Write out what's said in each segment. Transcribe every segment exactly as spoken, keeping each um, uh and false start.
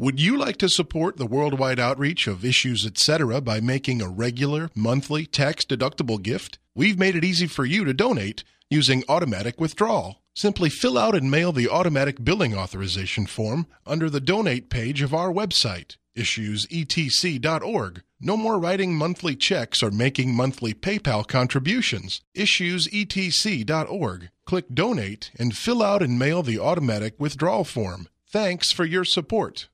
Would you like to support the worldwide outreach of Issues Etc. by making a regular, monthly, tax-deductible gift? We've made it easy for you to donate using automatic withdrawal. Simply fill out and mail the automatic billing authorization form under the donate page of our website, issues e t c dot org. No more writing monthly checks or making monthly PayPal contributions. issues e t c dot org. Click Donate and fill out and mail the automatic withdrawal form. Thanks for your support.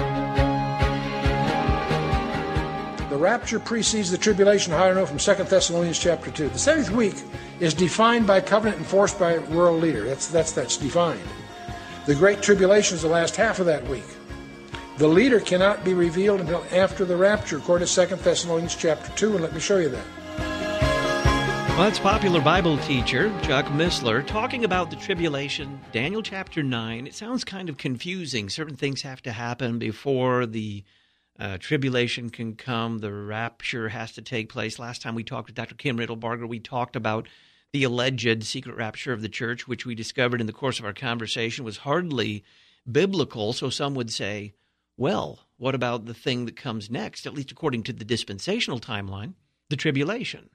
The rapture precedes the tribulation, how I know from Second Thessalonians chapter two. The seventh week is defined by covenant enforced by a world leader. That's, that's, that's defined. The Great Tribulation is the last half of that week. The leader cannot be revealed until after the rapture, according to Second Thessalonians chapter two, and let me show you that. Well, that's popular Bible teacher Chuck Missler talking about the tribulation, Daniel chapter nine. It sounds kind of confusing. Certain things have to happen before the uh, tribulation can come. The rapture has to take place. Last time we talked with Doctor Kim Riddlebarger, we talked about the alleged secret rapture of the church, which we discovered in the course of our conversation was hardly biblical. So some would say, well, what about the thing that comes next, at least according to the dispensational timeline, the tribulation?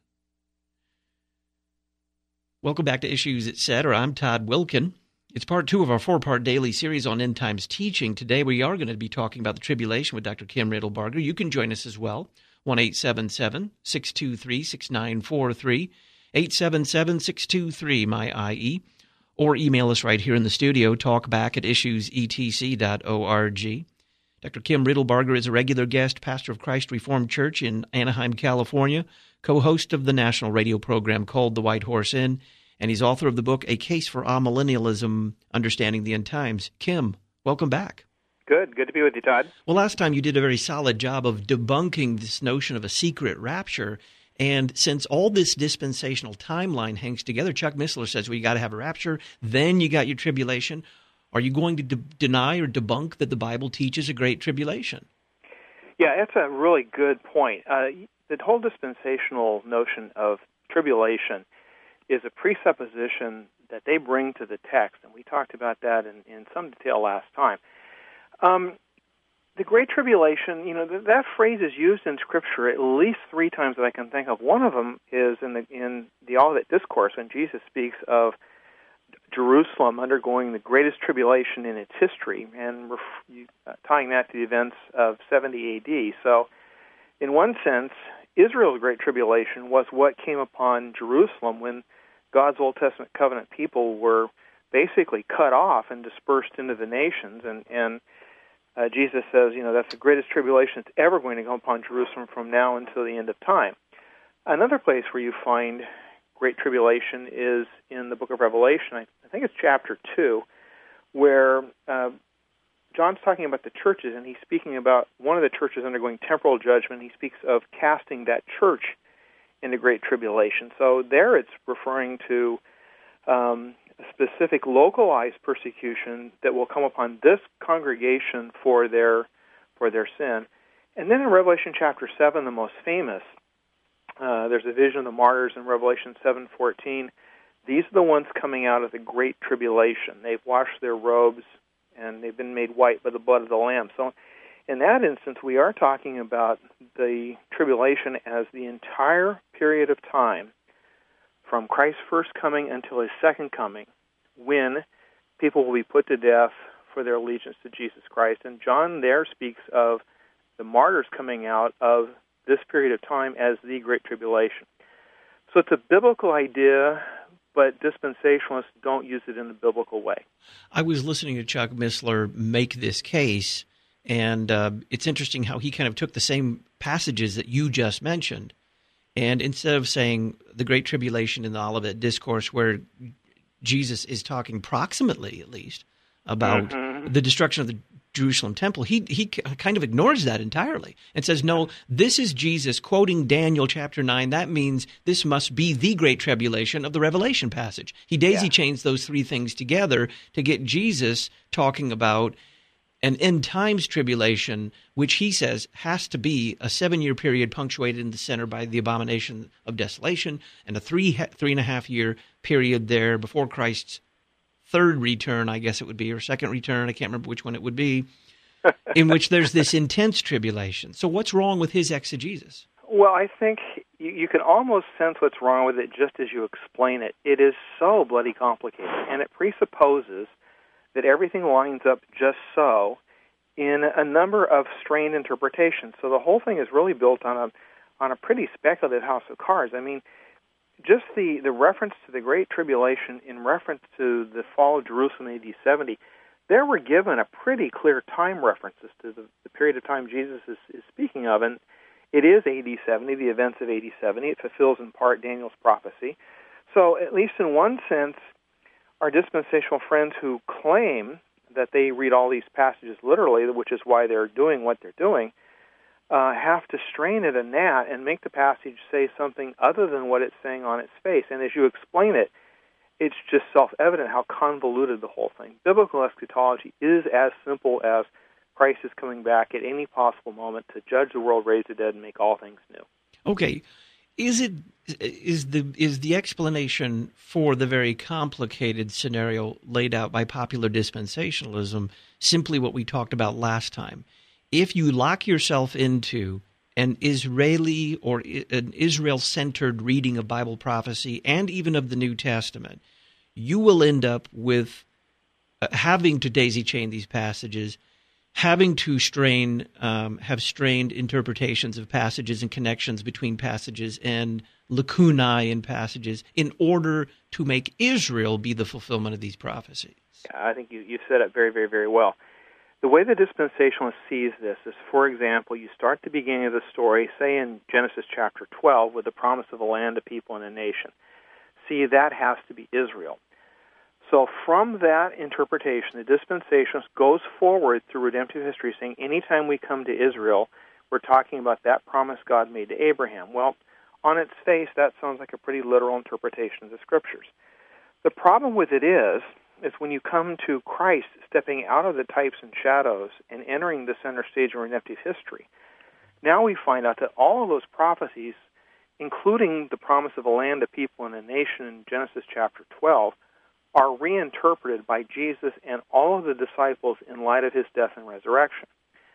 Welcome back to Issues Etc. I'm Todd Wilkin. It's part two of our four-part daily series on end times teaching. Today we are going to be talking about the tribulation with Doctor Kim Riddlebarger. You can join us as well, one eight seven seven, six two three, six nine four three, eight seven seven, six two three, M Y I E, or email us right here in the studio, talkback at issues e t c dot org. Doctor Kim Riddlebarger is a regular guest, pastor of Christ Reformed Church in Anaheim, California, co-host of the national radio program called The White Horse Inn, and he's author of the book, A Case for Amillennialism, Understanding the End Times. Kim, welcome back. Good. Good to be with you, Todd. Well, last time you did a very solid job of debunking this notion of a secret rapture, and since all this dispensational timeline hangs together, Chuck Missler says, well, you got to have a rapture, then you got your tribulation. Are you going to de- deny or debunk that the Bible teaches a great tribulation? Yeah, that's a really good point. Uh, the whole dispensational notion of tribulation is a presupposition that they bring to the text, and we talked about that in, in some detail last time. Um, the Great Tribulation, you know, th- that phrase is used in Scripture at least three times that I can think of. One of them is in the in the Olivet Discourse when Jesus speaks of Jerusalem undergoing the greatest tribulation in its history, and ref- you, uh, tying that to the events of seventy A D. So, in one sense, Israel's Great Tribulation was what came upon Jerusalem when God's Old Testament covenant people were basically cut off and dispersed into the nations, and, and uh, Jesus says, you know, that's the greatest tribulation that's ever going to come upon Jerusalem from now until the end of time. Another place where you find Great Tribulation is in the book of Revelation. I, I think it's chapter two, where uh, John's talking about the churches, and he's speaking about one of the churches undergoing temporal judgment. He speaks of casting that church into Great Tribulation. So there it's referring to um, a specific localized persecution that will come upon this congregation for their for their sin. And then in Revelation chapter seven, the most famous, uh, there's a vision of the martyrs in Revelation seven fourteen. These are the ones coming out of the Great Tribulation. They've washed their robes, and they've been made white by the blood of the Lamb. So in that instance, we are talking about the tribulation as the entire period of time from Christ's first coming until his second coming, when people will be put to death for their allegiance to Jesus Christ. And John there speaks of the martyrs coming out of this period of time as the Great Tribulation. So it's a biblical idea, but dispensationalists don't use it in a biblical way. I was listening to Chuck Missler make this case, and uh, it's interesting how he kind of took the same passages that you just mentioned, and instead of saying the Great Tribulation in the Olivet Discourse, where Jesus is talking proximately, at least, about mm-hmm. the destruction of the Jerusalem temple, he he kind of ignores that entirely and says, no, this is Jesus quoting Daniel chapter nine. That means this must be the Great Tribulation of the Revelation passage. He daisy chains those three things together to get Jesus talking about an end times tribulation, which he says has to be a seven-year period punctuated in the center by the abomination of desolation, and a three, three and a half year period there before Christ's third return, I guess it would be, or second return. I can't remember which one it would be. in which there's this intense tribulation. So what's wrong with his exegesis? Well, I think you, you can almost sense what's wrong with it just as you explain it. It is so bloody complicated, and it presupposes that everything lines up just so in a number of strained interpretations. So the whole thing is really built on a on a pretty speculative house of cards. I mean, just the, the reference to the Great Tribulation in reference to the fall of Jerusalem in A D seventy, there were given a pretty clear time references to the, the period of time Jesus is, is speaking of, and it is A D seventy, the events of A D seventy. It fulfills in part Daniel's prophecy. So at least in one sense, our dispensational friends who claim that they read all these passages literally, which is why they're doing what they're doing, uh, have to strain at a gnat and make the passage say something other than what it's saying on its face. And as you explain it, it's just self-evident how convoluted the whole thing. Biblical eschatology is as simple as Christ is coming back at any possible moment to judge the world, raise the dead, and make all things new. Okay. Is it is the is the explanation for the very complicated scenario laid out by popular dispensationalism simply what we talked about last time? If you lock yourself into an Israeli or an Israel-centered reading of Bible prophecy and even of the New Testament, you will end up with uh, having to daisy-chain these passages, having to strain, um, have strained interpretations of passages and connections between passages and lacunae in passages in order to make Israel be the fulfillment of these prophecies. Yeah, I think you, you said it very, very, very well. The way the dispensationalist sees this is, for example, you start the beginning of the story, say in Genesis chapter twelve, with the promise of a land, a people, and a nation. See, that has to be Israel. So from that interpretation, the dispensationalist goes forward through redemptive history saying anytime we come to Israel, we're talking about that promise God made to Abraham. Well, on its face, that sounds like a pretty literal interpretation of the Scriptures. The problem with it is, is when you come to Christ stepping out of the types and shadows and entering the center stage of redemptive history, now we find out that all of those prophecies, including the promise of a land, a people, and a nation in Genesis chapter twelve, are reinterpreted by Jesus and all of the disciples in light of his death and resurrection.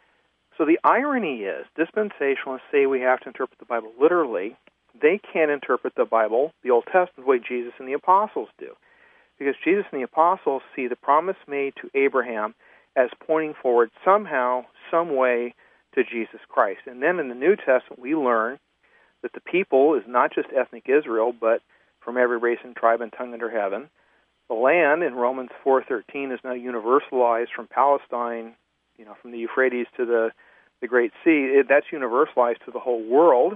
So the irony is, dispensationalists say we have to interpret the Bible literally. They can't interpret the Bible, the Old Testament, the way Jesus and the apostles do. Because Jesus and the apostles see the promise made to Abraham as pointing forward somehow, some way, to Jesus Christ. And then in the New Testament, we learn that the people is not just ethnic Israel, but from every race and tribe and tongue under heaven. The land in Romans four thirteen is now universalized from Palestine, you know, from the Euphrates to the, the Great Sea. It, that's universalized to the whole world.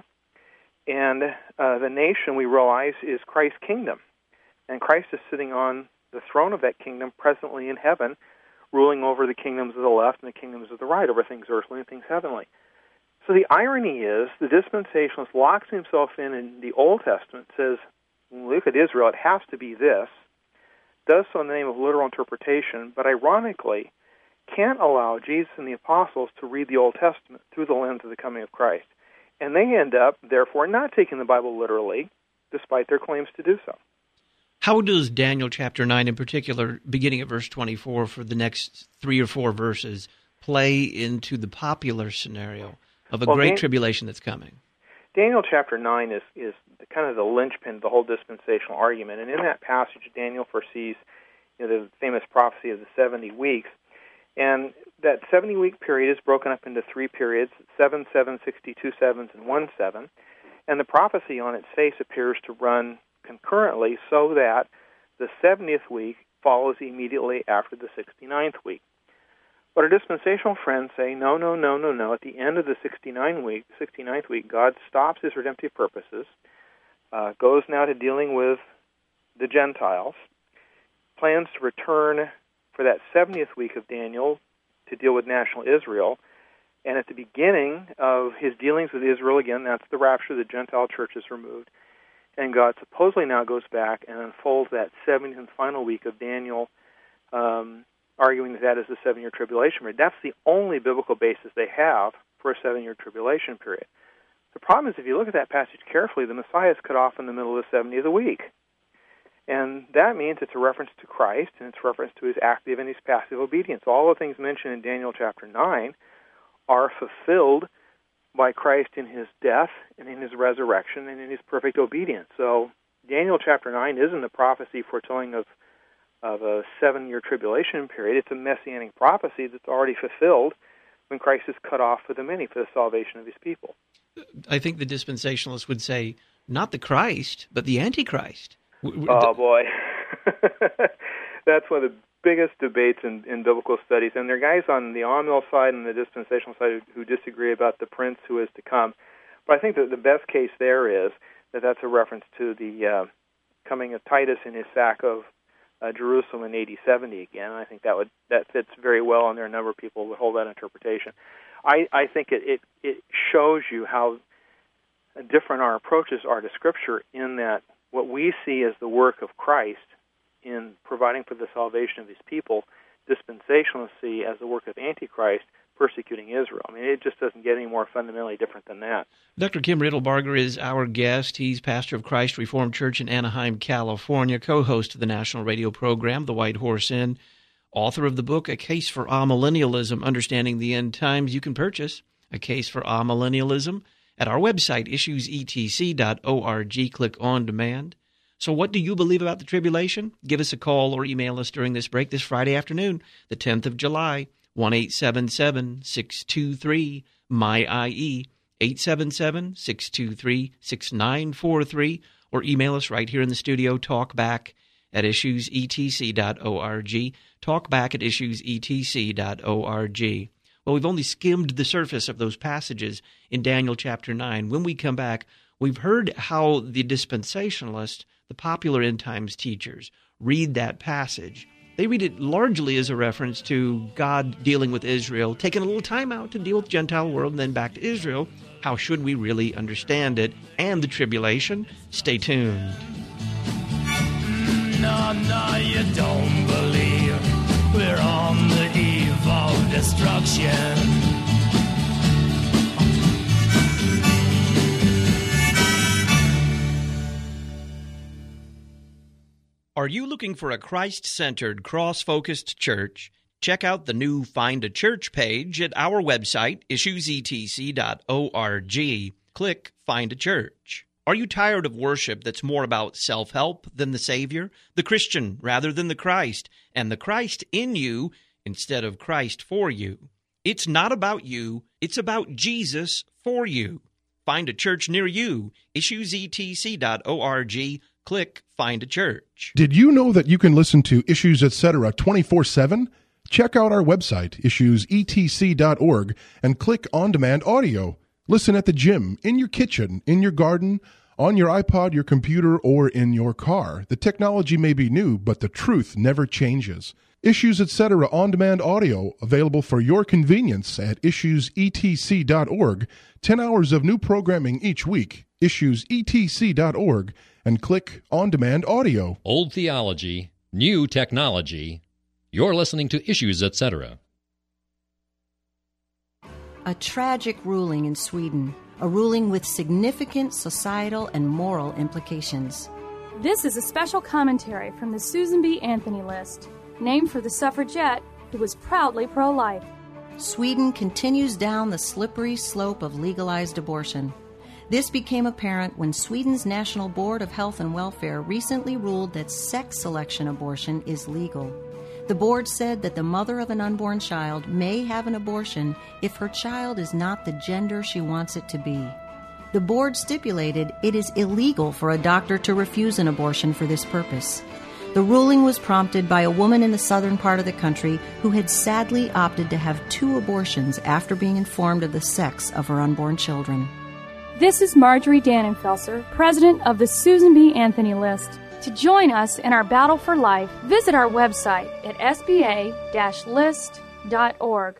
And uh, the nation, we realize, is Christ's kingdom. And Christ is sitting on the throne of that kingdom presently in heaven, ruling over the kingdoms of the left and the kingdoms of the right, over things earthly and things heavenly. So the irony is the dispensationalist locks himself in in the Old Testament, says, when we look at Israel, it has to be this, does so in the name of literal interpretation, but ironically can't allow Jesus and the apostles to read the Old Testament through the lens of the coming of Christ. And they end up, therefore, not taking the Bible literally, despite their claims to do so. How does Daniel chapter nine in particular, beginning at verse twenty-four for the next three or four verses, play into the popular scenario of a well, great Dan- tribulation that's coming? Daniel chapter nine is, is the, kind of the linchpin of the whole dispensational argument. And in that passage, Daniel foresees, you know, the famous prophecy of the seventy weeks. And that seventy-week period is broken up into three periods, seven, seven, sixty-two sevens, and one seven. And the prophecy on its face appears to run concurrently so that the seventieth week follows immediately after the sixty-ninth week. But our dispensational friends say, no, no, no, no, no. At the end of the sixty-ninth week, sixty-ninth week, God stops his redemptive purposes, uh, goes now to dealing with the Gentiles, plans to return for that seventieth week of Daniel to deal with national Israel. And at the beginning of his dealings with Israel, again, that's the rapture, the Gentile church is removed. And God supposedly now goes back and unfolds that seventieth and final week of Daniel, um, arguing that that is the seven-year tribulation period. That's the only biblical basis they have for a seven-year tribulation period. The problem is, if you look at that passage carefully, the Messiah is cut off in the middle of the seventieth week. And that means it's a reference to Christ, and it's a reference to his active and his passive obedience. All the things mentioned in Daniel chapter nine are fulfilled by Christ in his death and in his resurrection and in his perfect obedience. So Daniel chapter nine isn't a prophecy foretelling of, of a seven-year tribulation period. It's a messianic prophecy that's already fulfilled when Christ is cut off for the many for the salvation of his people. I think the dispensationalists would say, not the Christ, but the Antichrist. Oh, boy. That's one of the biggest debates in, in biblical studies. And there are guys on the Amill side and the dispensational side who, who disagree about the prince who is to come. But I think that the best case there is that that's a reference to the uh, coming of Titus in his sack of uh, Jerusalem in A D seventy again. I think that would that fits very well, and there are a number of people who hold that interpretation. I, I think it, it, it shows you how different our approaches are to Scripture in that what we see as the work of Christ in providing for the salvation of his people, dispensationalists see as the work of Antichrist persecuting Israel. I mean, it just doesn't get any more fundamentally different than that. Doctor Kim Riddlebarger is our guest. He's pastor of Christ Reformed Church in Anaheim, California, co-host of the national radio program, The White Horse Inn, author of the book, A Case for Amillennialism, Understanding the End Times. You can purchase A Case for Amillennialism at our website, issues e t c dot org. Click on demand. So what do you believe about the tribulation? Give us a call or email us during this break this Friday afternoon, the tenth of July, one eight seven seven, six two three, M Y I E, eight seven seven, six two three, six nine four three, or email us right here in the studio, talkback at issues e t c dot org, talkback at issues e t c dot org. Well, we've only skimmed the surface of those passages in Daniel chapter nine. When we come back, we've heard how the dispensationalists, the popular end times teachers, read that passage. They read it largely as a reference to God dealing with Israel, taking a little time out to deal with the Gentile world, and then back to Israel. How should we really understand it? And the tribulation? Stay tuned. No, no, you don't believe we're on the eve of destruction. Are you looking for a Christ-centered, cross-focused church? Check out the new Find a Church page at our website, issues e t c dot org. Click Find a Church. Are you tired of worship that's more about self-help than the Savior, the Christian rather than the Christ, and the Christ in you instead of Christ for you? It's not about you, it's about Jesus for you. Find a church near you, issues e t c dot org. Click Find a Church. Did you know that you can listen to Issues Etc. twenty-four seven? Check out our website, issues e t c dot org, and click On Demand Audio. Listen at the gym, in your kitchen, in your garden, on your iPod, your computer, or in your car. The technology may be new, but the truth never changes. Issues Etc. On Demand Audio, available for your convenience at issues e t c dot org. Ten hours of new programming each week. issues e t c dot org. And click On Demand Audio. Old theology, new technology. You're listening to Issues Etc. A tragic ruling in Sweden, a ruling with significant societal and moral implications. This is a special commentary from the Susan B. Anthony List, named for the suffragette who was proudly pro-life. Sweden continues down the slippery slope of legalized abortion. This became apparent when Sweden's National Board of Health and Welfare recently ruled that sex selection abortion is legal. The board said that the mother of an unborn child may have an abortion if her child is not the gender she wants it to be. The board stipulated it is illegal for a doctor to refuse an abortion for this purpose. The ruling was prompted by a woman in the southern part of the country who had sadly opted to have two abortions after being informed of the sex of her unborn children. This is Marjorie Dannenfelser, president of the Susan B. Anthony List. To join us in our battle for life, visit our website at s b a dash list dot org.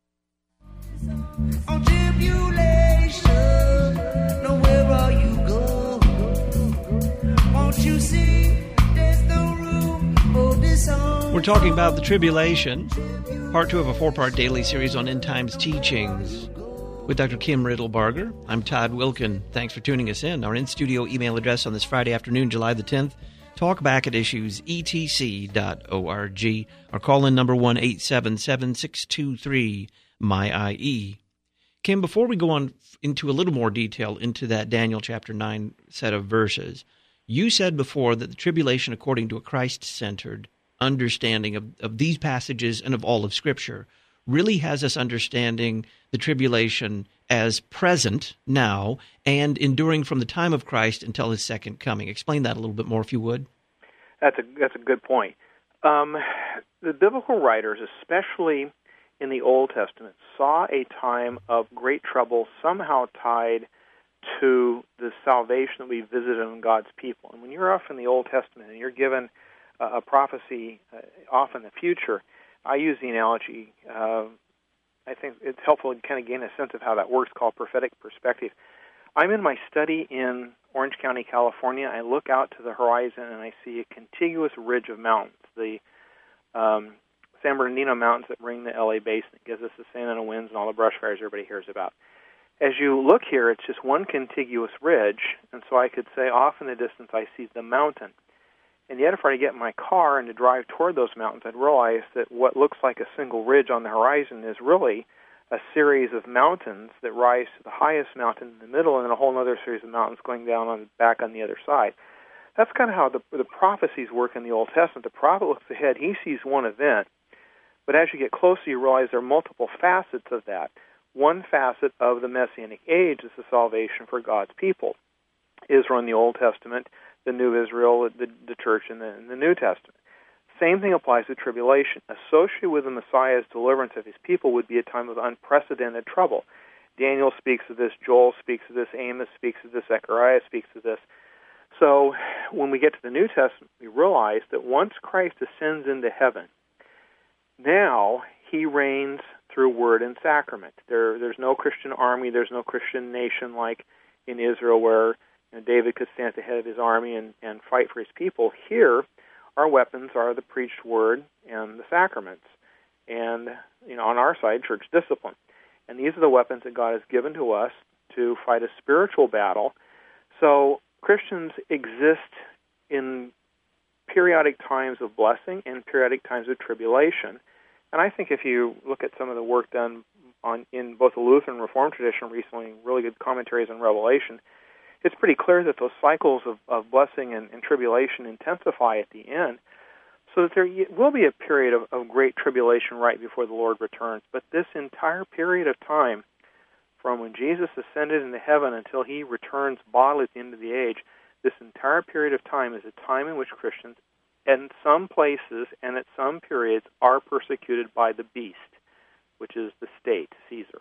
On tribulation, no, wherever you go, won't you see there's no room for disorder. We're talking about the tribulation, part two of a four-part daily series on end times teachings with Doctor Kim Riddlebarger. I'm Todd Wilkin. Thanks for tuning us in. Our in-studio email address on this Friday afternoon, July the tenth, Talk back at issues e t c dot org or call in number one eight seven seven, six two three, M Y I E. Kim, before we go on into a little more detail into that Daniel chapter nine set of verses, you said before that the tribulation, according to a Christ-centered understanding of, of these passages and of all of Scripture, really has us understanding the tribulation as present now and enduring from the time of Christ until his second coming. Explain that a little bit more, if you would. That's a that's a good point. Um, the biblical writers, especially in the Old Testament, saw a time of great trouble somehow tied to the salvation that we visited on God's people. And when you're off in the Old Testament and you're given uh, a prophecy uh, off in the future, I use the analogy, uh, I think it's helpful to kind of gain a sense of how that works, called prophetic perspective. I'm in my study in Orange County, California. I look out to the horizon and I see a contiguous ridge of mountains, the um, San Bernardino Mountains that ring the L A basin. It gives us the Santa Ana winds and all the brush fires everybody hears about. As you look here, it's just one contiguous ridge, and so I could say off in the distance I see the mountain. And yet if I were to get in my car and to drive toward those mountains, I'd realize that what looks like a single ridge on the horizon is really a series of mountains that rise to the highest mountain in the middle and then a whole other series of mountains going down on back on the other side. That's kind of how the, the prophecies work in the Old Testament. The prophet looks ahead. He sees one event, but as you get closer, you realize there are multiple facets of that. One facet of the Messianic age is the salvation for God's people. Israel in the Old Testament, the New Israel, the, the church in the, in the New Testament. Same thing applies to tribulation. Associated with the Messiah's deliverance of his people would be a time of unprecedented trouble. Daniel speaks of this, Joel speaks of this, Amos speaks of this, Zechariah speaks of this. So when we get to the New Testament, we realize that once Christ ascends into heaven, now he reigns through word and sacrament. There, there's no Christian army, there's no Christian nation like in Israel where you know, David could stand at the head of his army and, and fight for his people. Here, our weapons are the preached word and the sacraments, and you know, on our side, church discipline. And these are the weapons that God has given to us to fight a spiritual battle. So Christians exist in periodic times of blessing and periodic times of tribulation. And I think if you look at some of the work done on in both the Lutheran and Reformed tradition recently, really good commentaries on Revelation, it's pretty clear that those cycles of, of blessing and, and tribulation intensify at the end, so that there will be a period of, of great tribulation right before the Lord returns. But this entire period of time, from when Jesus ascended into heaven until he returns bodily at the end of the age, this entire period of time is a time in which Christians, in some places and at some periods, are persecuted by the beast, which is the state, Caesar.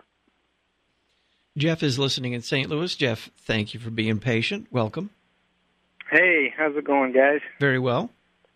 Jeff is listening in Saint Louis. Jeff, thank you for being patient. Welcome. Hey, how's it going, guys? Very well.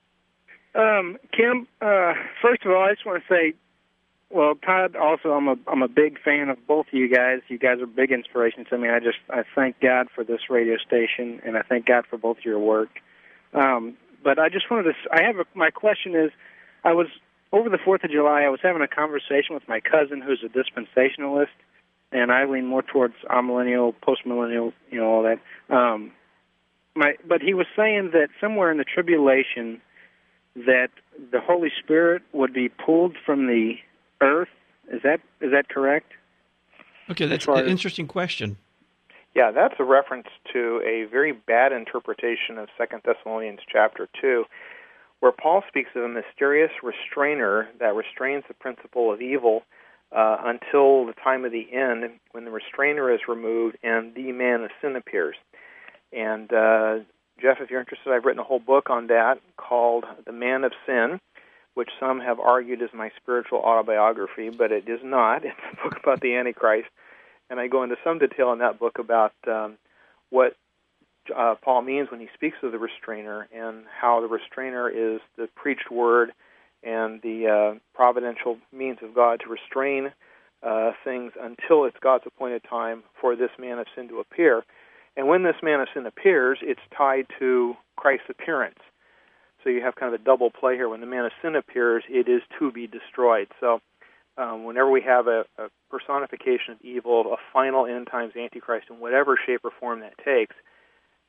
Um, Kim, uh, first of all, I just want to say, well, Todd, also, I'm a I'm a big fan of both of you guys. You guys are big inspirations to me. I just I thank God for this radio station, and I thank God for both your work. Um, but I just wanted to. I have a, my question is, I was over the Fourth of July. I was having a conversation with my cousin, who's a dispensationalist. And I lean more towards amillennial, postmillennial, you know, all that. Um, my, but he was saying that somewhere in the tribulation, that the Holy Spirit would be pulled from the earth. Is that is that correct? Okay, that's an as, interesting question. Yeah, that's a reference to a very bad interpretation of Second Thessalonians chapter two, where Paul speaks of a mysterious restrainer that restrains the principle of evil Uh, until the time of the end, when the restrainer is removed and the man of sin appears. And uh, Jeff, if you're interested, I've written a whole book on that called The Man of Sin, which some have argued is my spiritual autobiography, but it is not. It's a book about the Antichrist. And I go into some detail in that book about um, what uh, Paul means when he speaks of the restrainer and how the restrainer is the preached word and the uh, providential means of God to restrain uh, things until it's God's appointed time for this man of sin to appear. And when this man of sin appears, it's tied to Christ's appearance. So you have kind of a double play here. When the man of sin appears, it is to be destroyed. So um, whenever we have a, a personification of evil, a final end times Antichrist in whatever shape or form that takes,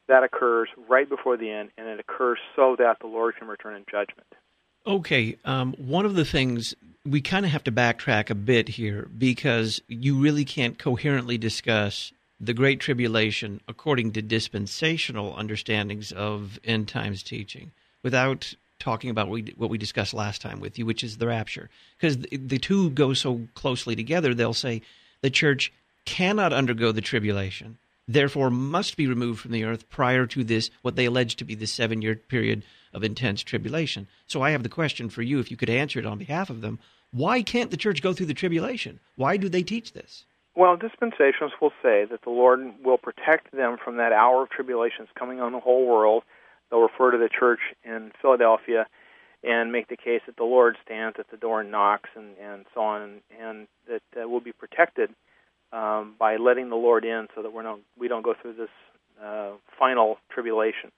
that occurs right before the end, and it occurs so that the Lord can return in judgment. Okay, um, one of the things, we kind of have to backtrack a bit here because you really can't coherently discuss the Great Tribulation according to dispensational understandings of end times teaching without talking about what we discussed last time with you, which is the rapture. Because the two go so closely together, they'll say the church cannot undergo the tribulation, therefore must be removed from the earth prior to this, what they allege to be the seven-year period of intense tribulation. So I have the question for you, if you could answer it on behalf of them. Why can't the church go through the tribulation? Why do they teach this? Well, dispensationalists will say that the Lord will protect them from that hour of tribulation that's coming on the whole world. They'll refer to the church in Philadelphia and make the case that the Lord stands at the door and knocks and, and so on, and, and that uh, we'll be protected um, by letting the Lord in so that we're not, we don't go through this uh, final tribulation.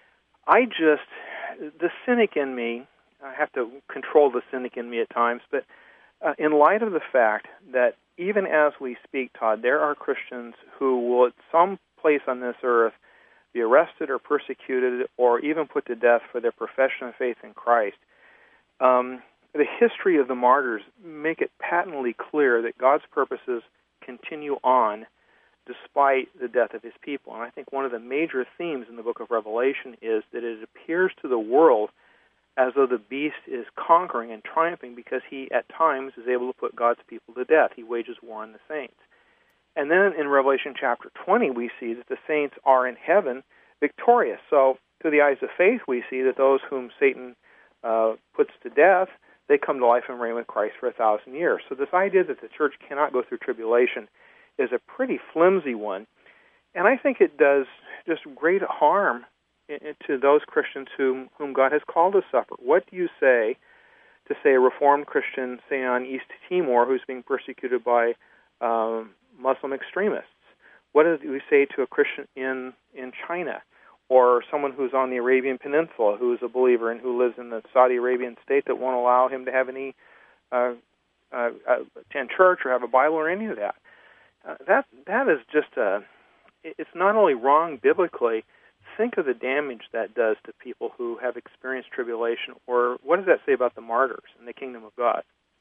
I just, the cynic in me, I have to control the cynic in me at times, but uh, in light of the fact that even as we speak, Todd, there are Christians who will at some place on this earth be arrested or persecuted or even put to death for their profession of faith in Christ. Um, the history of the martyrs make it patently clear that God's purposes continue on despite the death of his people. And I think one of the major themes in the book of Revelation is that it appears to the world as though the beast is conquering and triumphing because he, at times, is able to put God's people to death. He wages war on the saints. And then in Revelation chapter twenty, we see that the saints are in heaven victorious. So through the eyes of faith, we see that those whom Satan uh, puts to death, they come to life and reign with Christ for a thousand years. So this idea that the church cannot go through tribulation is a pretty flimsy one. And I think it does just great harm to those Christians whom, whom God has called to suffer. What do you say to, say, a Reformed Christian, say, on East Timor, who's being persecuted by um, Muslim extremists? What do we say to a Christian in, in China, or someone who's on the Arabian Peninsula who is a believer and who lives in the Saudi Arabian state that won't allow him to have any, uh, uh, attend church or have a Bible or any of that? Uh, that that is just a, it's not only wrong biblically. Think of the damage that does to people who have experienced tribulation, or what does that say about the martyrs in the kingdom of God?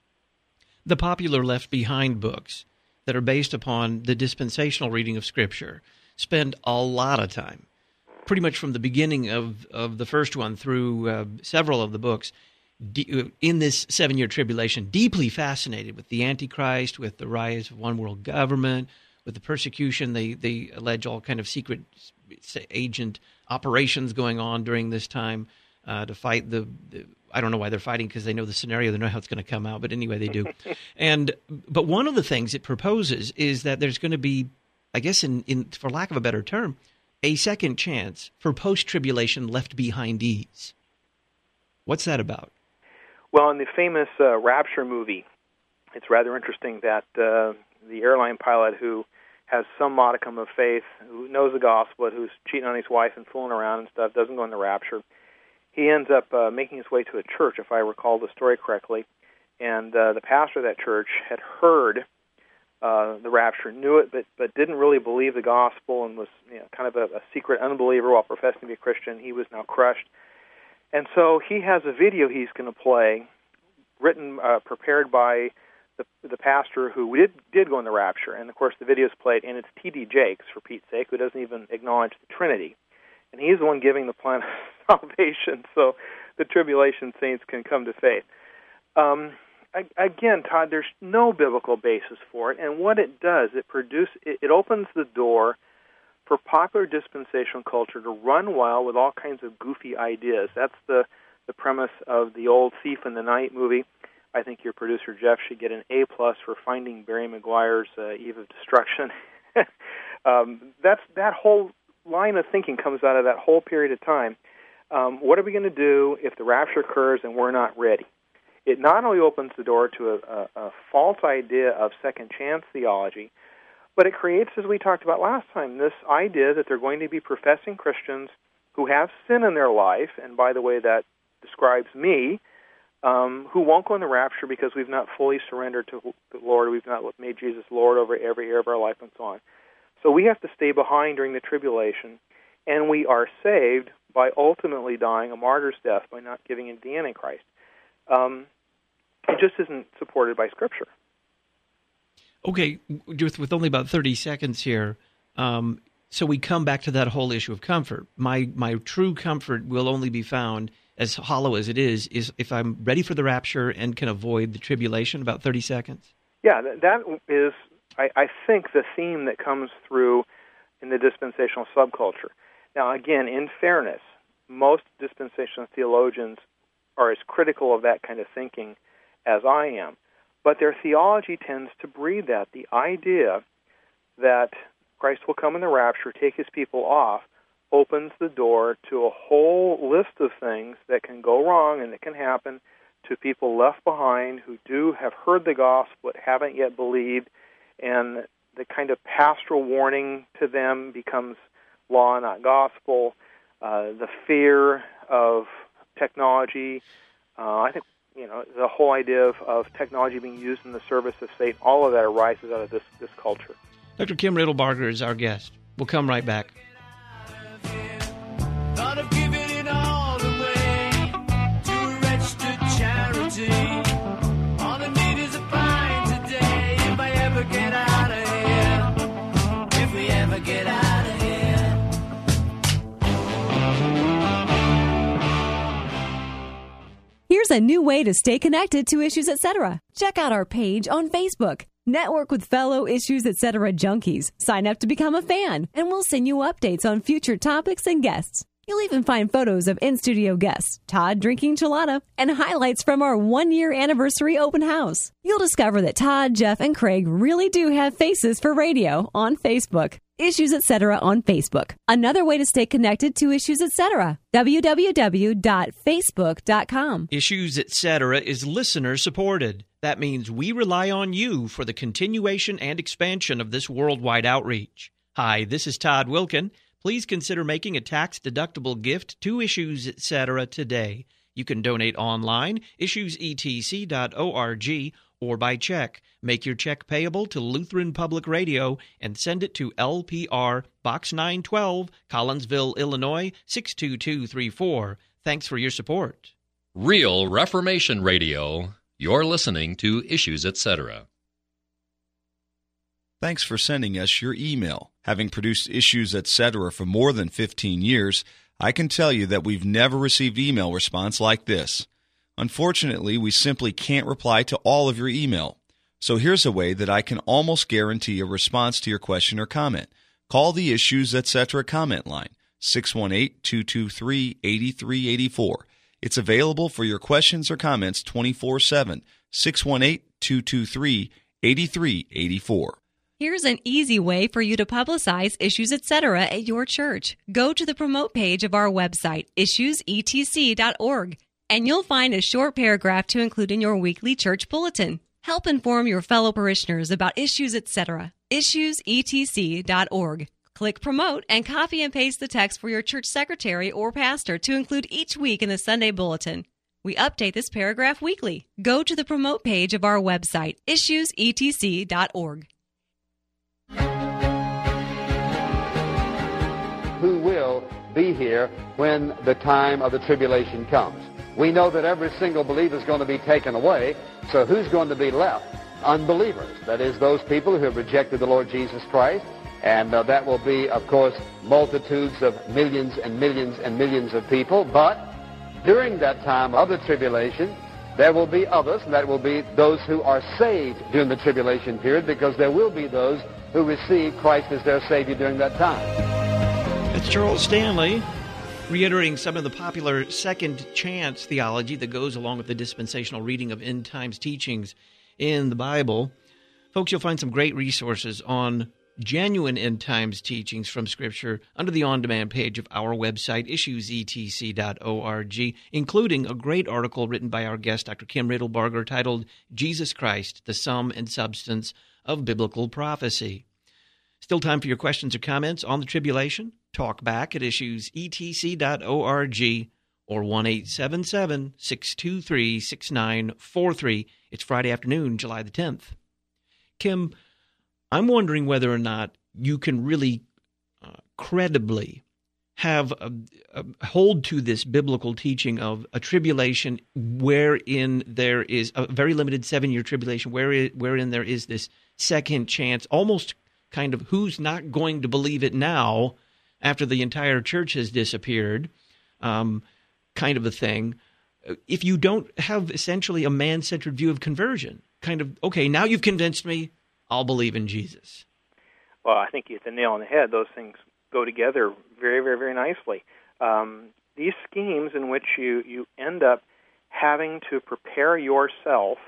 The popular Left Behind books that are based upon the dispensational reading of Scripture spend a lot of time, pretty much from the beginning of, of the first one through uh, several of the books, de- in this seven-year tribulation, deeply fascinated with the Antichrist, with the rise of one world government, with the persecution. They they allege all kind of secret agent operations going on during this time uh, to fight the, the. I don't know why they're fighting, because they know the scenario, they know how it's going to come out. But anyway, they do. and but one of the things it proposes is that there's going to be, I guess, in, in for lack of a better term, a second chance for post-tribulation left behindees. What's that about? Well, in the famous uh, Rapture movie, it's rather interesting that uh, the airline pilot who has some modicum of faith, who knows the gospel, but who's cheating on his wife and fooling around and stuff, doesn't go in the rapture. He ends up uh, making his way to a church, if I recall the story correctly, and uh, the pastor of that church had heard uh, the rapture, knew it, but but didn't really believe the gospel, and was, you know, kind of a, a secret unbeliever while professing to be a Christian. He was now crushed. And so he has a video he's going to play, written, uh, prepared by the the pastor who did did go in the rapture. And, of course, the video's played, and it's T D Jakes, for Pete's sake, who doesn't even acknowledge the Trinity. And he's the one giving the plan of salvation so the tribulation saints can come to faith. Um, again, Todd, there's no biblical basis for it. And what it does, it, produce, it, it opens the door for popular dispensational culture to run wild with all kinds of goofy ideas. That's the, the premise of the old Thief in the Night movie. I think your producer, Jeff, should get an A plus for finding Barry Maguire's uh, Eve of Destruction. um, that's that whole line of thinking comes out of that whole period of time. Um, what are we going to do if the rapture occurs and we're not ready? It not only opens the door to a, a, a false idea of second chance theology, but it creates, as we talked about last time, this idea that they're going to be professing Christians who have sin in their life, and by the way, that describes me, um, who won't go in the rapture because we've not fully surrendered to the Lord, we've not made Jesus Lord over every area of our life, and so on. So we have to stay behind during the tribulation, and we are saved by ultimately dying a martyr's death by not giving in to the Antichrist. Um, it just isn't supported by Scripture. Okay, with, with only about thirty seconds here, um, so we come back to that whole issue of comfort. My my true comfort will only be found, as hollow as it is, is if I'm ready for the rapture and can avoid the tribulation. About thirty seconds. Yeah, that, that is, I, I think, the theme that comes through in the dispensational subculture. Now, again, in fairness, most dispensational theologians are as critical of that kind of thinking as I am. But their theology tends to breed that, the idea that Christ will come in the rapture, take his people off, opens the door to a whole list of things that can go wrong and that can happen to people left behind who do have heard the gospel but haven't yet believed, and the kind of pastoral warning to them becomes law, not gospel. Uh, the fear of technology, uh, I think, you know, the whole idea of, of technology being used in the service of Satan, all of that arises out of this, this culture. Doctor Kim Riddlebarger is our guest. We'll come right back. Thought of giving it all away to a registered charity. All I need is a pint today if I ever get out of here. If we ever get out of here. Here's a new way to stay connected to Issues Etc. Check out our page on Facebook. Network with fellow Issues Etc. junkies. Sign up to become a fan, and we'll send you updates on future topics and guests. You'll even find photos of in-studio guests, Todd drinking gelato, and highlights from our one-year anniversary open house. You'll discover that Todd, Jeff, and Craig really do have faces for radio on Facebook. Issues Etc. on Facebook. Another way to stay connected to Issues Etc. w w w dot facebook dot com. Issues Etc. is listener supported. That means we rely on you for the continuation and expansion of this worldwide outreach. Hi, this is Todd Wilkin. Please consider making a tax-deductible gift to Issues Etc. today. You can donate online, issues e t c dot org, or by check. Make your check payable to Lutheran Public Radio and send it to L P R, Box nine twelve, Collinsville, Illinois, six two two three four. Thanks for your support. Real Reformation Radio. You're listening to Issues Etc. Thanks for sending us your email. Having produced Issues Etc. for more than fifteen years, I can tell you that we've never received email response like this. Unfortunately, we simply can't reply to all of your email. So here's a way that I can almost guarantee a response to your question or comment. Call the Issues Etc. comment line, six one eight, two two three, eight three eight four. It's available for your questions or comments twenty-four seven, six one eight, two two three, eight three eight four. Here's an easy way for you to publicize Issues Etc. at your church. Go to the promote page of our website, issues e t c dot org, and you'll find a short paragraph to include in your weekly church bulletin. Help inform your fellow parishioners about Issues Etc. issues e t c dot org. Click Promote and copy and paste the text for your church secretary or pastor to include each week in the Sunday bulletin. We update this paragraph weekly. Go to the promote page of our website, issues e t c dot org. Who will be here when the time of the tribulation comes? We know that every single believer is going to be taken away, so who's going to be left? Unbelievers. That is, those people who have rejected the Lord Jesus Christ, and uh, that will be, of course, multitudes of millions and millions and millions of people. But during that time of the tribulation, there will be others, and that will be those who are saved during the tribulation period, because there will be those who receive Christ as their Savior during that time. That's Charles Stanley, reiterating some of the popular second chance theology that goes along with the dispensational reading of end times teachings in the Bible. Folks, you'll find some great resources on genuine end times teachings from Scripture under the on-demand page of our website, issues e t c dot org, including a great article written by our guest, Doctor Kim Riddlebarger, titled Jesus Christ, the Sum and Substance of Biblical Prophecy. Still time for your questions or comments on the tribulation? Talk back at issues e t c dot org or one eight seven seven, six two three, six nine four three. It's Friday afternoon, July the tenth. Kim, I'm wondering whether or not you can really uh, credibly have a, a hold to this biblical teaching of a tribulation wherein there is a very limited seven-year tribulation, where wherein there is this second chance, almost kind of who's not going to believe it now after the entire church has disappeared, um, kind of a thing. If you don't have essentially a man-centered view of conversion, kind of, okay, now you've convinced me, I'll believe in Jesus. Well, I think you hit the nail on the head. Those things go together very, very, very nicely. Um, these schemes in which you, you end up having to prepare yourself,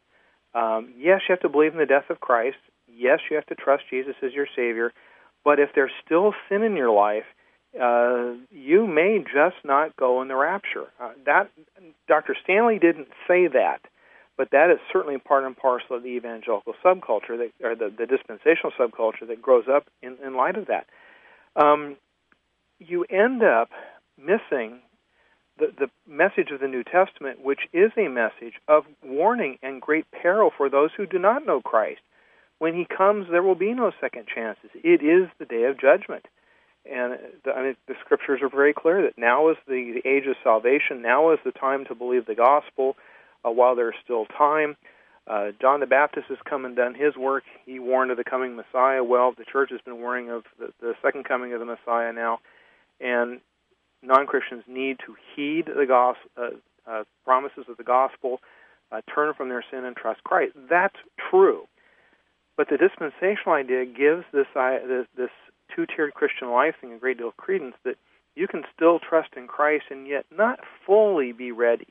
um, yes, you have to believe in the death of Christ. Yes, you have to trust Jesus as your Savior. But if there's still sin in your life, uh, you may just not go in the rapture. Uh, that Doctor Stanley didn't say that, but that is certainly part and parcel of the evangelical subculture, that, or the, the dispensational subculture that grows up in, in light of that. Um, you end up missing the, the message of the New Testament, which is a message of warning and great peril for those who do not know Christ. When he comes, there will be no second chances. It is the day of judgment. And the, I mean, the Scriptures are very clear that now is the, the age of salvation. Now is the time to believe the gospel uh, while there is still time. Uh, John the Baptist has come and done his work. He warned of the coming Messiah. Well, the church has been warning of the, the second coming of the Messiah now. And non-Christians need to heed the gospel, uh, uh, promises of the gospel, uh, turn from their sin and trust Christ. That's true. But the dispensational idea gives this, uh, this, this two-tiered Christian life thing a great deal of credence, that you can still trust in Christ and yet not fully be ready.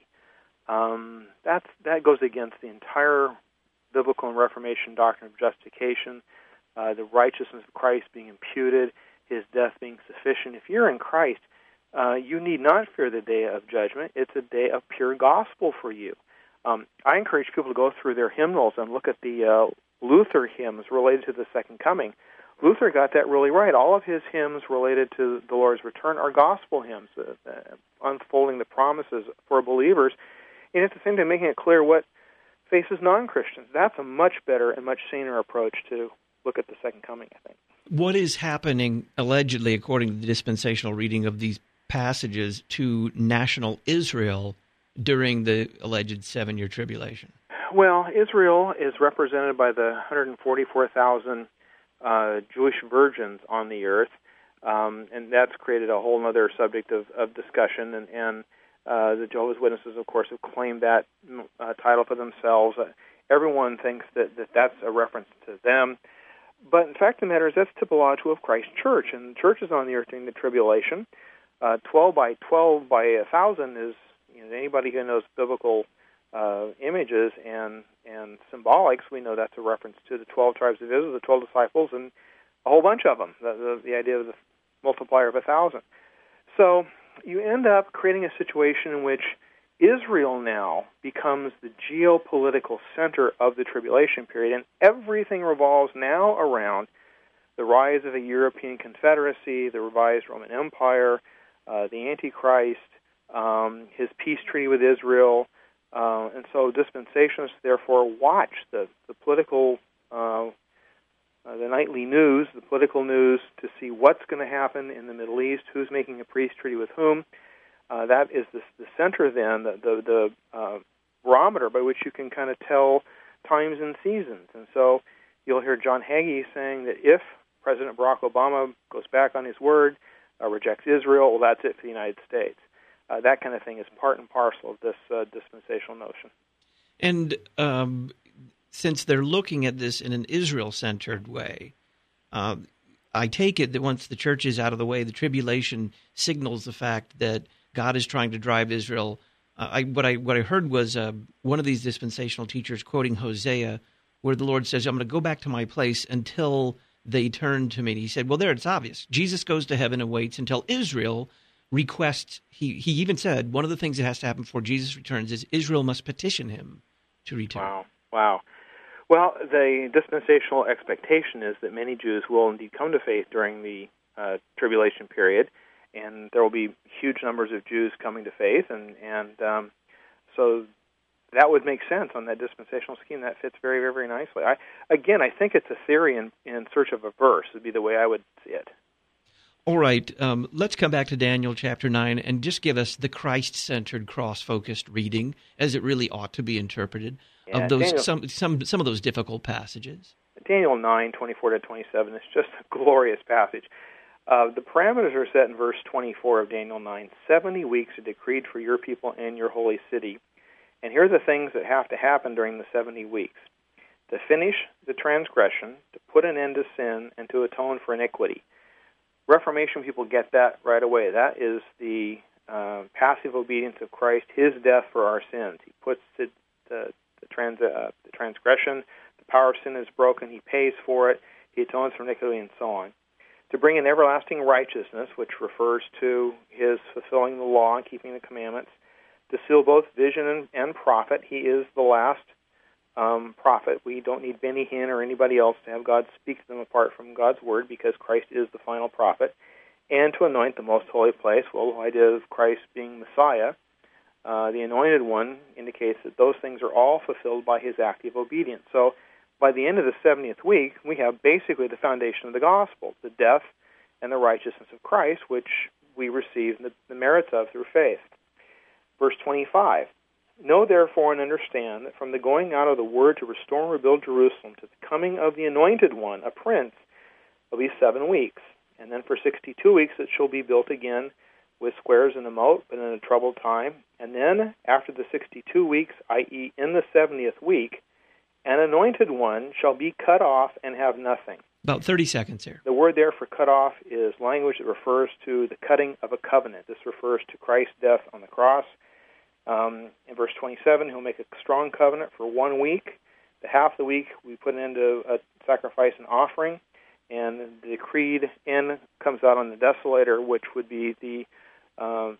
Um, that's, that goes against the entire biblical and Reformation doctrine of justification, uh, the righteousness of Christ being imputed, his death being sufficient. If you're in Christ, uh, you need not fear the day of judgment. It's a day of pure gospel for you. Um, I encourage people to go through their hymnals and look at the uh, Luther hymns related to the second coming. Luther got that really right. All of his hymns related to the Lord's return are gospel hymns, uh, uh, unfolding the promises for believers, and at the same time making it clear what faces non-Christians. That's a much better and much saner approach to look at the second coming, I think. What is happening, allegedly, according to the dispensational reading of these passages, to national Israel during the alleged seven-year tribulation? Well, Israel is represented by the one hundred forty-four thousand uh, Jewish virgins on the earth, um, and that's created a whole other subject of, of discussion, and, and uh, the Jehovah's Witnesses, of course, have claimed that uh, title for themselves. Uh, everyone thinks that, that that's a reference to them. But in fact, the matter is that's typological of Christ's church, and the church is on the earth during the tribulation. Uh, twelve by twelve by a thousand is, you know, anybody who knows biblical uh, images and and symbolics, we know that's a reference to the twelve tribes of Israel, the twelve disciples, and a whole bunch of them. The, the, the idea of the multiplier of a thousand. So you end up creating a situation in which Israel now becomes the geopolitical center of the tribulation period, and everything revolves now around the rise of a European confederacy, the revised Roman Empire, uh, the Antichrist, um, his peace treaty with Israel, uh, and so dispensationalists therefore watch the, the political, uh, uh, the nightly news, the political news, to see what's going to happen in the Middle East, who's making a peace treaty with whom. Uh, that is the, the center, then, the, the, the uh, barometer by which you can kind of tell times and seasons. And so you'll hear John Hagee saying that if President Barack Obama goes back on his word, uh, rejects Israel, well, that's it for the United States. Uh, that kind of thing is part and parcel of this uh, dispensational notion. And um, since they're looking at this in an Israel-centered way, uh, I take it that once the church is out of the way, the tribulation signals the fact that God is trying to drive Israel. Uh, I, what I what I heard was uh, one of these dispensational teachers quoting Hosea, where the Lord says, "I'm going to go back to my place until they turn to me." And he said, "Well, there it's obvious. Jesus goes to heaven and waits until Israel requests." He he even said one of the things that has to happen before Jesus returns is Israel must petition him to return. Wow, wow. Well, the dispensational expectation is that many Jews will indeed come to faith during the uh, tribulation period. And there will be huge numbers of Jews coming to faith, and and um, so that would make sense on that dispensational scheme. That fits very, very, very nicely. I, again, I think it's a theory in, in search of a verse would be the way I would see it. All right, um, let's come back to Daniel chapter nine and just give us the Christ-centered, cross-focused reading, as it really ought to be interpreted, Yeah, of those Daniel- some some some of those difficult passages. Daniel nine, twenty-four to twenty-seven is just a glorious passage. Uh, the parameters are set in verse twenty-four of Daniel nine. Seventy weeks are decreed for your people and your holy city. And here are the things that have to happen during the seventy weeks. To finish the transgression, to put an end to sin, and to atone for iniquity. Reformation people get that right away. That is the uh, passive obedience of Christ, his death for our sins. He puts the, the, the, trans, uh, the transgression, the power of sin is broken, he pays for it, he atones for iniquity, and so on. To bring in everlasting righteousness, which refers to his fulfilling the law and keeping the commandments. To seal both vision and, and prophet, he is the last um, prophet. We don't need Benny Hinn or anybody else to have God speak to them apart from God's word, because Christ is the final prophet. And to anoint the most holy place. Well, the idea of Christ being Messiah, uh, the anointed one, indicates that those things are all fulfilled by his active obedience. So by the end of the seventieth week, we have basically the foundation of the gospel, the death and the righteousness of Christ, which we receive the, the merits of through faith. Verse twenty-five, know therefore and understand that from the going out of the word to restore and rebuild Jerusalem to the coming of the anointed one, a prince, will be seven weeks. And then for sixty-two weeks it shall be built again with squares and a moat, but in a troubled time. And then after the sixty-two weeks, that is in the seventieth week, an anointed one shall be cut off and have nothing. About thirty seconds here. The word there for cut off is language that refers to the cutting of a covenant. This refers to Christ's death on the cross. Um, in verse twenty-seven, he'll make a strong covenant for one week. The half the week we put an end to a sacrifice and offering, and the decreed end comes out on the desolator, which would be the uh,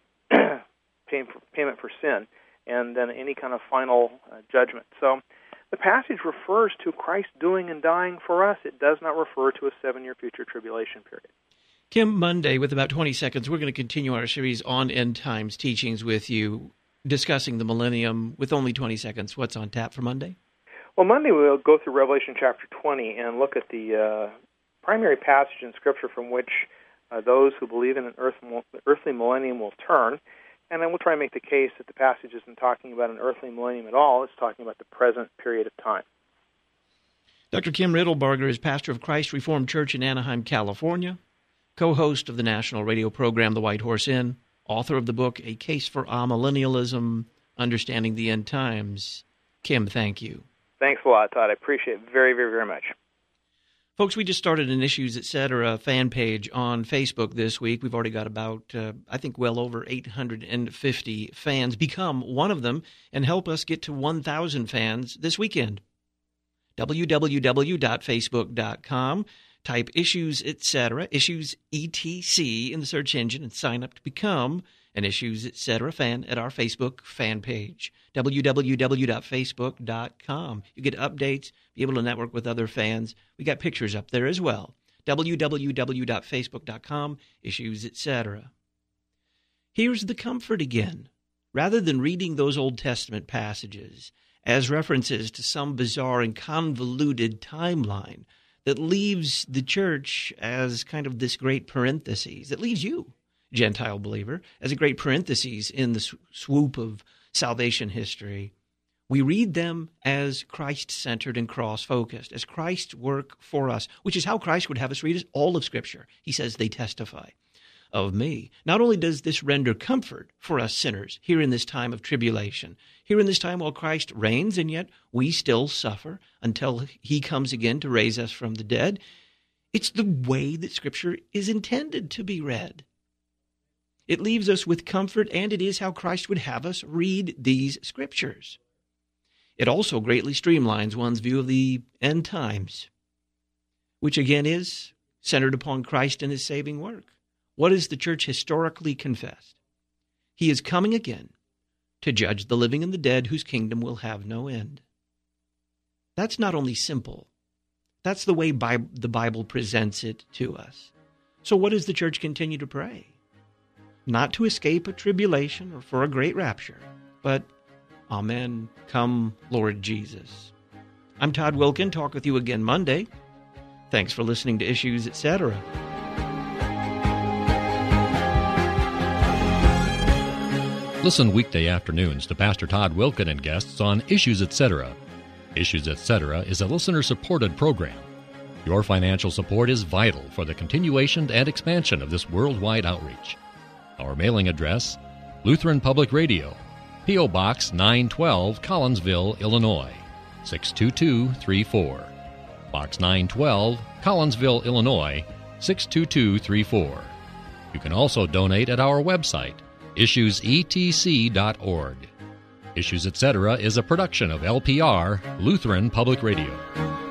payment for sin, and then any kind of final uh, judgment. So the passage refers to Christ doing and dying for us. It does not refer to a seven-year future tribulation period. Kim, Monday, with about twenty seconds, we're going to continue our series on end times teachings with you, discussing the millennium. With only twenty seconds, what's on tap for Monday? Well, Monday we'll go through Revelation chapter twenty and look at the uh, primary passage in Scripture from which uh, those who believe in an earth, earthly millennium will turn. And then we'll try and make the case that the passage isn't talking about an earthly millennium at all. It's talking about the present period of time. Doctor Kim Riddlebarger is pastor of Christ Reformed Church in Anaheim, California, co-host of the national radio program The White Horse Inn, author of the book A Case for Amillennialism, Understanding the End Times. Kim, thank you. Thanks a lot, Todd. I appreciate it very, very, very much. Folks, we just started an Issues Etc. fan page on Facebook this week. We've already got about, uh, I think, well over eight hundred fifty fans. Become one of them and help us get to one thousand fans this weekend. w w w dot facebook dot com. Type Issues Etc., Issues E T C in the search engine and sign up to become an Issues Etc. fan at our Facebook fan page. w w w dot facebook dot com. You get updates, be able to network with other fans. We got pictures up there as well. w w w dot facebook dot com, Issues Etc. Here's the comfort again. Rather than reading those Old Testament passages as references to some bizarre and convoluted timeline that leaves the church as kind of this great parenthesis, that leaves you, Gentile believer, as a great parenthesis in the swoop of salvation history, we read them as Christ-centered and cross-focused, as Christ's work for us, which is how Christ would have us read all of Scripture. He says they testify of me. Not only does this render comfort for us sinners here in this time of tribulation, here in this time while Christ reigns, and yet we still suffer until he comes again to raise us from the dead, it's the way that Scripture is intended to be read. It leaves us with comfort, and it is how Christ would have us read these Scriptures. It also greatly streamlines one's view of the end times, which again is centered upon Christ and his saving work. What has the church historically confessed? He is coming again to judge the living and the dead, whose kingdom will have no end. That's not only simple, that's the way Bi- the Bible presents it to us. So what does the church continue to pray? Not to escape a tribulation or for a great rapture, but, Amen, come, Lord Jesus. I'm Todd Wilkin. Talk with you again Monday. Thanks for listening to Issues Etc. Listen weekday afternoons to Pastor Todd Wilken and guests on Issues Etc. Issues Etc. is a listener-supported program. Your financial support is vital for the continuation and expansion of this worldwide outreach. Our mailing address, Lutheran Public Radio, P O. Box nine twelve, Collinsville, Illinois, six two two three four. Box nine twelve, Collinsville, Illinois, six two two three four. You can also donate at our website, issues e t c dot org. Issues Etc. is a production of L P R, Lutheran Public Radio.